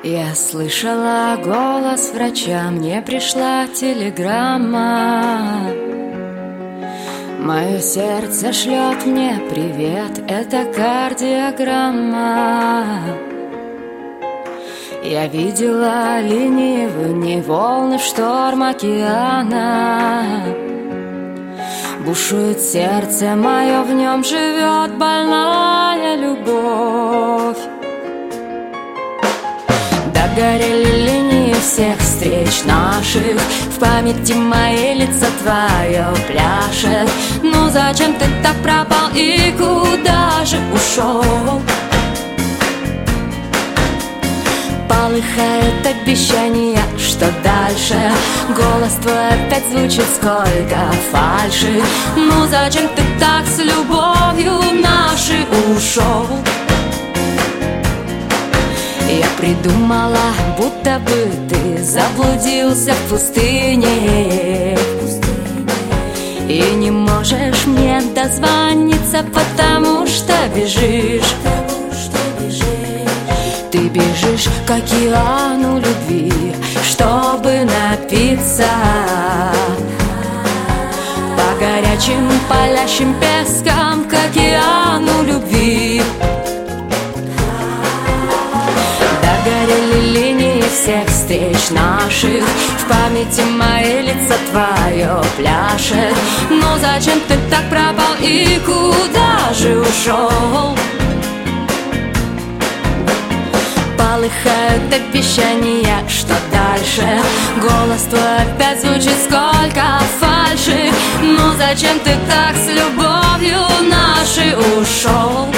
Я слышала голос врача, мне пришла телеграмма. Мое сердце шлет мне привет, это кардиограмма. Я видела линии в ней волны, шторм океана. Бушует сердце мое, в нем живет больная любовь. Догорели линии всех встреч наших, в памяти моей лицо твое пляшет. Ну зачем ты так пропал и куда же ушел? Полыхает обещание, что дальше. Голос твой опять звучит, сколько фальши. Ну зачем ты так с любовью нашей ушел? Я придумала, будто бы ты заблудился в пустыне и не можешь мне дозвониться, потому что бежишь. Ты бежишь к океану любви, чтобы напиться по горячим палящим пескам к океану любви. Догорели линии всех встреч наших, в памяти моей лицо твое пляшет. Но зачем ты так пропал и куда же ушел? Полыхают обещания, что дальше. Голос твой опять звучит, сколько фальши. Но зачем ты так с любовью нашей ушел?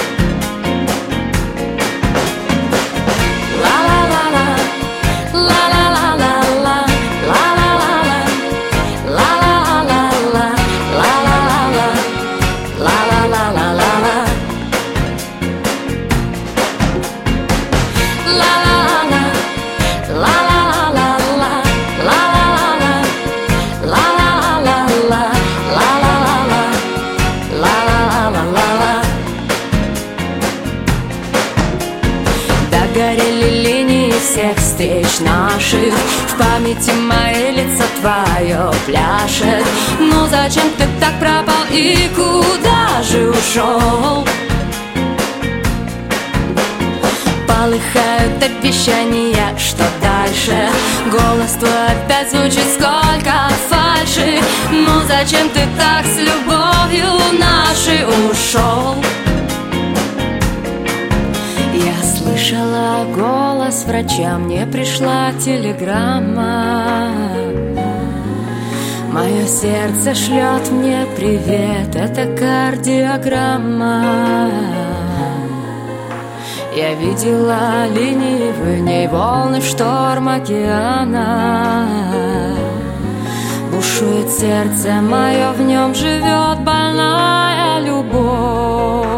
Догорели линии всех встреч наших, в памяти моей лицо твое пляшет. Ну зачем ты так пропал и куда же ушел? Полыхают обещания, что дальше. Голос твой опять звучит, сколько фальши. Ну зачем ты так с любовью нашей ушел? Я слышала голос врача, мне пришла телеграмма. Мое сердце шлет мне привет, это кардиограмма. Я видела линии, в ней волны, шторм океана. Бушует сердце мое, в нем живет больная любовь.